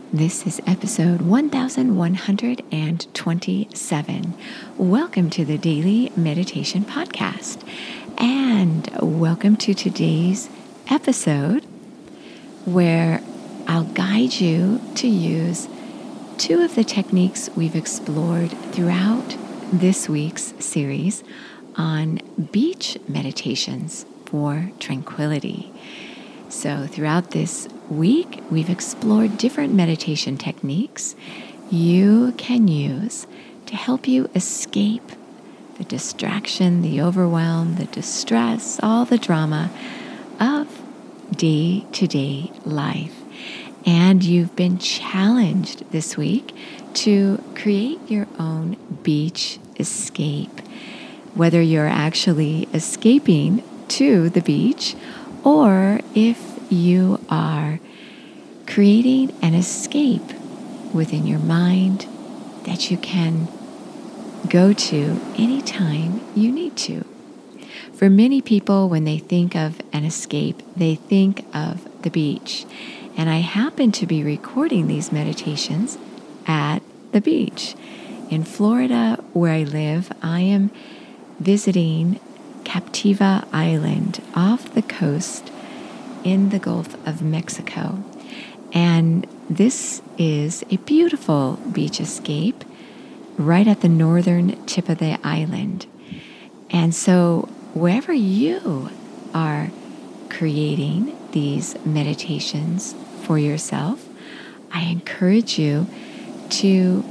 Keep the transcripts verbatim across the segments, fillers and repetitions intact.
This is episode one thousand one hundred twenty-seven. Welcome to the Daily Meditation Podcast, and welcome to today's episode where I'll guide you to use two of the techniques we've explored throughout this week's series on beach meditations for tranquility. So throughout this week, we've explored different meditation techniques you can use to help you escape the distraction, the overwhelm, the distress, all the drama of day-to-day life. And you've been challenged this week to create your own beach escape, whether you're actually escaping to the beach or if you are creating an escape within your mind that you can go to anytime you need to. For many people, when they think of an escape, they think of the beach. And I happen to be recording these meditations at the beach. In Florida, where I live, I am visiting Captiva Island off the coast in the Gulf of Mexico. And this is a beautiful beach escape right at the northern tip of the island. And so wherever you are creating these meditations for yourself, I encourage you to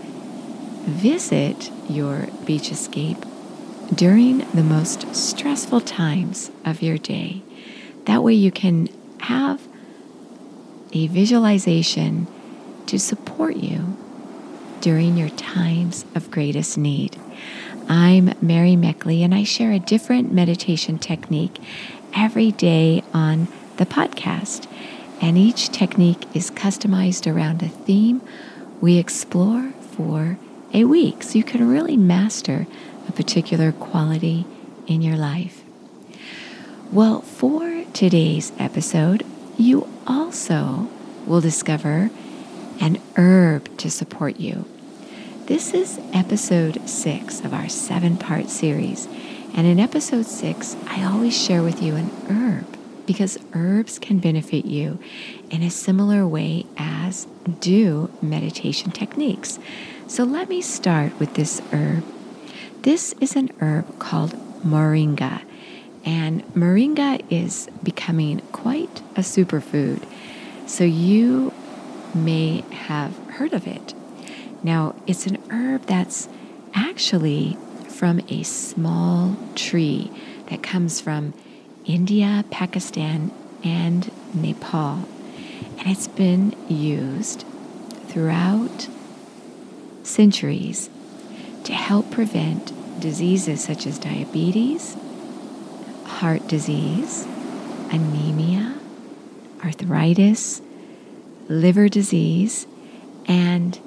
visit your beach escape during the most stressful times of your day. That way you can have a visualization to support you during your times of greatest need. I'm Mary Meckley, and I share a different meditation technique every day on the podcast. And each technique is customized around a theme we explore for a week, so you can really master a particular quality in your life. Well, for today's episode, you also will discover an herb to support you. This is episode six of our seven-part series. And in episode six, I always share with you an herb because herbs can benefit you in a similar way as do meditation techniques. So let me start with this herb. This is an herb called moringa, and moringa is becoming quite a superfood, so you may have heard of it. Now, it's an herb that's actually from a small tree that comes from India, Pakistan, and Nepal, and it's been used throughout centuries to help prevent diseases such as diabetes, heart disease, anemia, arthritis, liver disease, and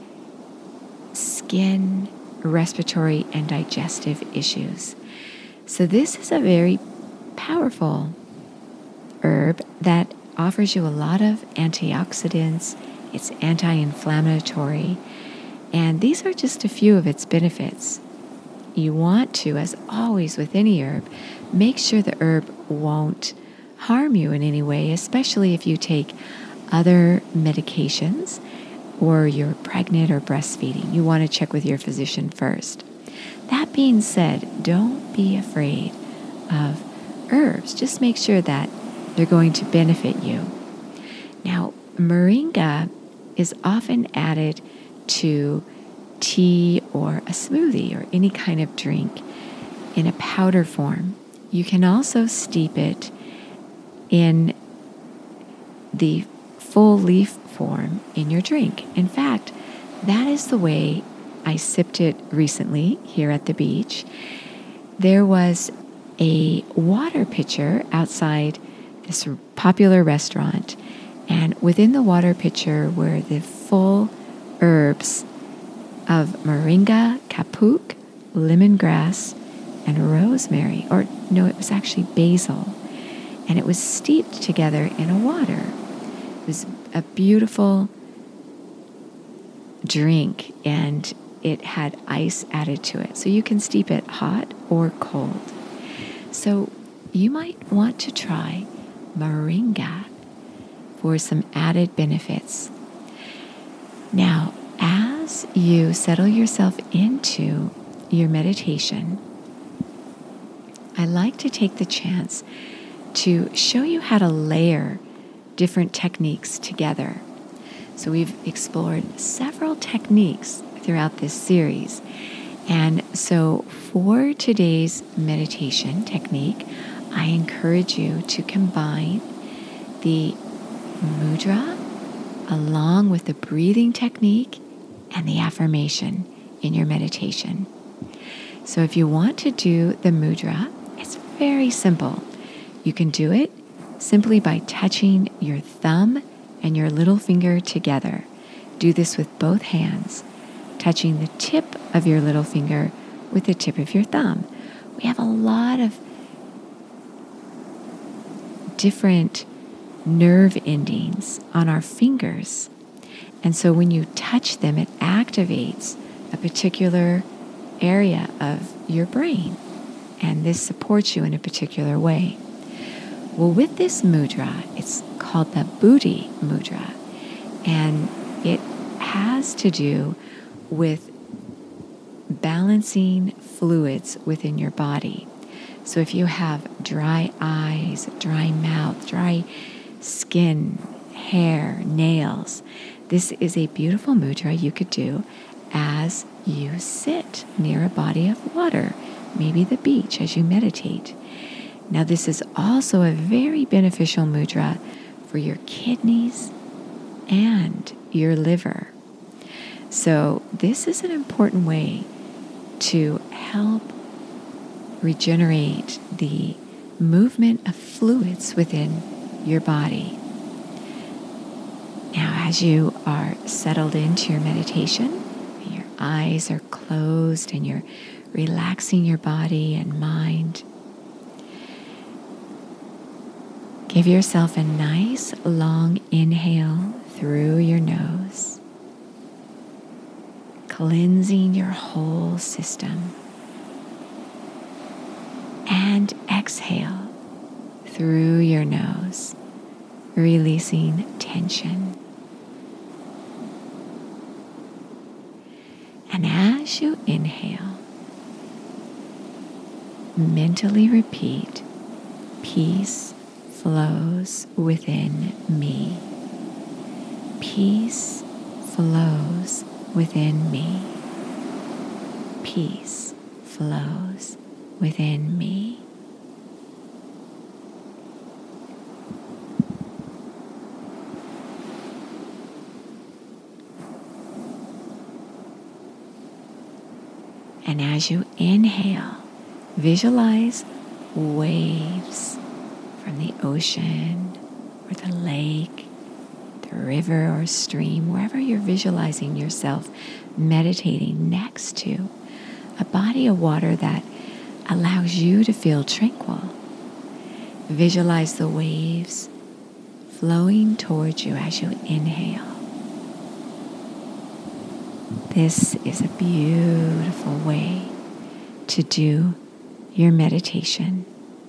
skin, respiratory, and digestive issues. So this is a very powerful herb that offers you a lot of antioxidants. It's anti-inflammatory. And these are just a few of its benefits. You want to, as always with any herb, make sure the herb won't harm you in any way, especially if you take other medications or you're pregnant or breastfeeding. You want to check with your physician first. That being said, don't be afraid of herbs. Just make sure that they're going to benefit you. Now, moringa is often added to tea or a smoothie or any kind of drink in a powder form. You can also steep it in the full leaf form in your drink. In fact, that is the way I sipped it recently here at the beach. There was a water pitcher outside this popular restaurant, and within the water pitcher were the full herbs of moringa, kapuk, lemongrass, and rosemary. Or no, it was actually basil. And it was steeped together in a water. It was a beautiful drink and it had ice added to it. So you can steep it hot or cold. So you might want to try moringa for some added benefits. Now, as you settle yourself into your meditation, I like to take the chance to show you how to layer different techniques together. So we've explored several techniques throughout this series. And so for today's meditation technique, I encourage you to combine the mudra along with the breathing technique and the affirmation in your meditation. So if you want to do the mudra, it's very simple. You can do it simply by touching your thumb and your little finger together. Do this with both hands, touching the tip of your little finger with the tip of your thumb. We have a lot of different nerve endings on our fingers. And so when you touch them, it activates a particular area of your brain. And this supports you in a particular way. Well, with this mudra, it's called the Buddhi mudra. And it has to do with balancing fluids within your body. So if you have dry eyes, dry mouth, dry skin, hair, nails, this is a beautiful mudra you could do as you sit near a body of water, maybe the beach as you meditate. Now, this is also a very beneficial mudra for your kidneys and your liver. So this is an important way to help regenerate the movement of fluids within your body. Now, as you are settled into your meditation, your eyes are closed and you're relaxing your body and mind, give yourself a nice long inhale through your nose, cleansing your whole system. And exhale through your nose, releasing tension. And as you inhale, mentally repeat, peace flows within me. Peace flows within me. Peace flows within me. And as you inhale, visualize waves from the ocean or the lake, the river or stream, wherever you're visualizing yourself meditating next to a body of water that allows you to feel tranquil. Visualize the waves flowing towards you as you inhale. This is a beautiful way to do your meditation.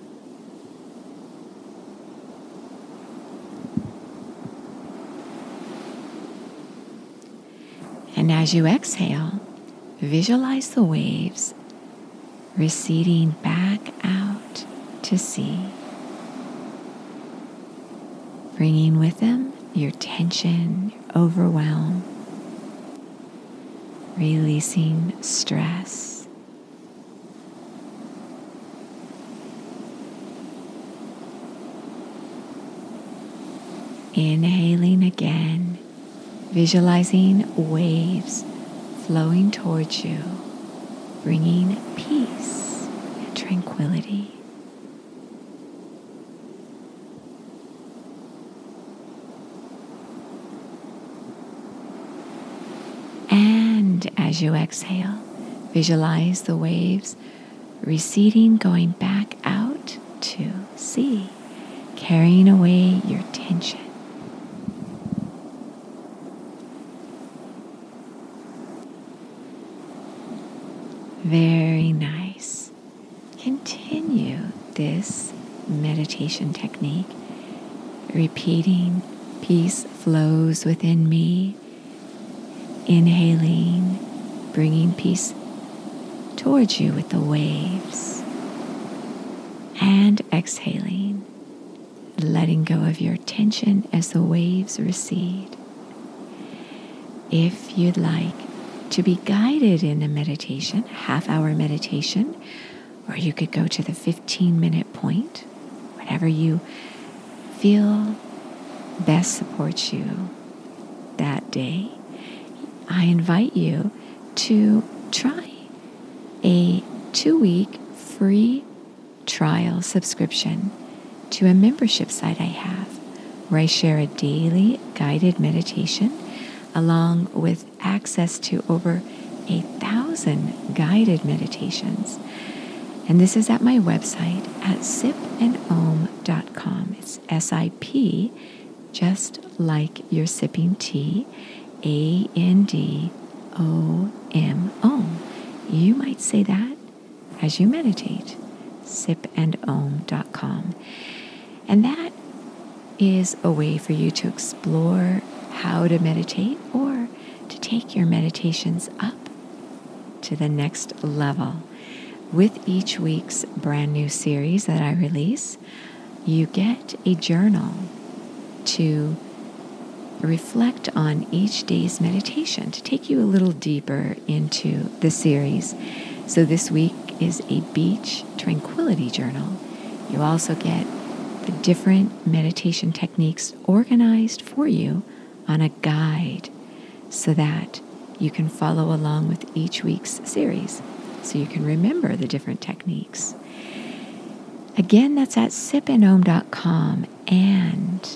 And as you exhale, visualize the waves receding back out to sea, bringing with them your tension, your overwhelm, releasing stress. Inhaling again, visualizing waves flowing towards you, bringing peace and tranquility. And as you exhale, visualize the waves receding, going back out to sea, carrying away your tension. Very nice. Continue this meditation technique, repeating, peace flows within me, inhaling, bringing peace towards you with the waves, and exhaling, letting go of your tension as the waves recede. If you'd like to be guided in a meditation, half-hour meditation, or you could go to the fifteen-minute point, whatever you feel best supports you that day, I invite you to try a two-week free trial subscription to a membership site I have, where I share a daily guided meditation along with access to over a thousand guided meditations. And this is at my website at sip and om dot com. It's S I P, just like you're sipping tea, A N D O M O. You might say that as you meditate, sip and om dot com. And that is a way for you to explore how to meditate or to take your meditations up to the next level. With each week's brand new series that I release, you get a journal to reflect on each day's meditation, to take you a little deeper into the series. So this week is a beach tranquility journal. You also get the different meditation techniques organized for you on a guide so that you can follow along with each week's series, so you can remember the different techniques. Again, that's at sip and om dot com. And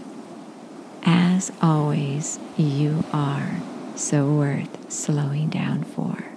as always, you are so worth slowing down for.